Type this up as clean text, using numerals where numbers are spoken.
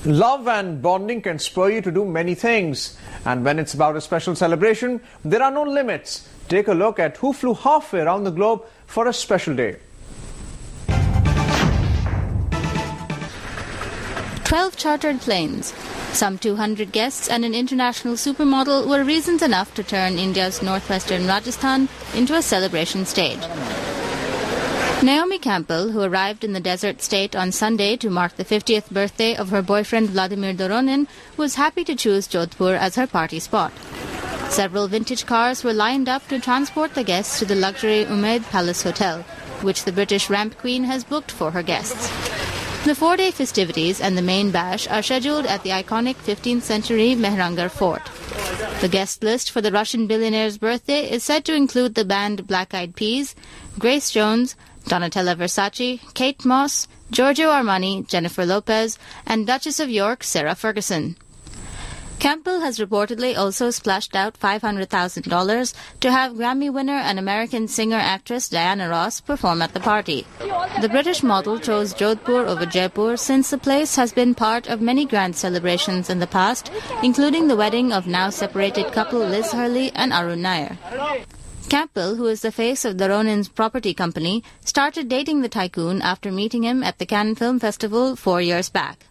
Love and bonding can spur you to do many things. And when it's about a special celebration, there are no limits. Take a look at who flew halfway around the globe for a special day. 12 chartered planes, some 200 guests and an international supermodel were reasons enough to turn India's northwestern Rajasthan into a celebration stage. Naomi Campbell, who arrived in the desert state on Sunday to mark the 50th birthday of her boyfriend Vladimir Doronin, was happy to choose Jodhpur as her party spot. Several vintage cars were lined up to transport the guests to the luxury Umaid Palace Hotel, which the British Ramp Queen has booked for her guests. The 4-day festivities and the main bash are scheduled at the iconic 15th century Mehrangarh Fort. The guest list for the Russian billionaire's birthday is said to include the band Black Eyed Peas, Grace Jones, Donatella Versace, Kate Moss, Giorgio Armani, Jennifer Lopez, and Duchess of York Sarah Ferguson. Campbell has reportedly also splashed out $500,000 to have Grammy winner and American singer-actress Diana Ross perform at the party. The British model chose Jodhpur over Jaipur since the place has been part of many grand celebrations in the past, including the wedding of now-separated couple Liz Hurley and Arun Nair. Campbell, who is the face of Doronin's property company, started dating the tycoon after meeting him at the Cannes Film Festival 4 years back.